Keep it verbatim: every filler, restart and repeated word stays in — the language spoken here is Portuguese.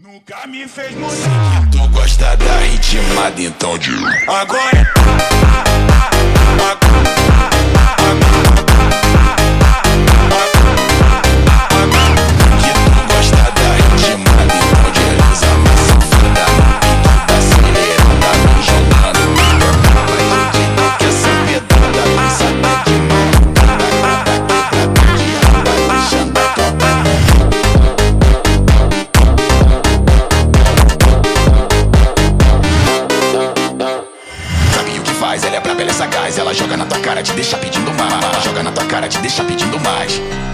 Nunca me fez mudar. Tu gosta da ritmada, então de Agora que tu gosta da ritmada, então de Elisa safada. Tu tá acelerada, me jogando. Vai de que essa pedrada não sabe de mão. Deixando a tropa. Sabe o que faz? Ela é braba, ela é sagaz. Ela joga na tua cara, te deixa pedindo mais. Joga na tua cara, te deixa pedindo mais.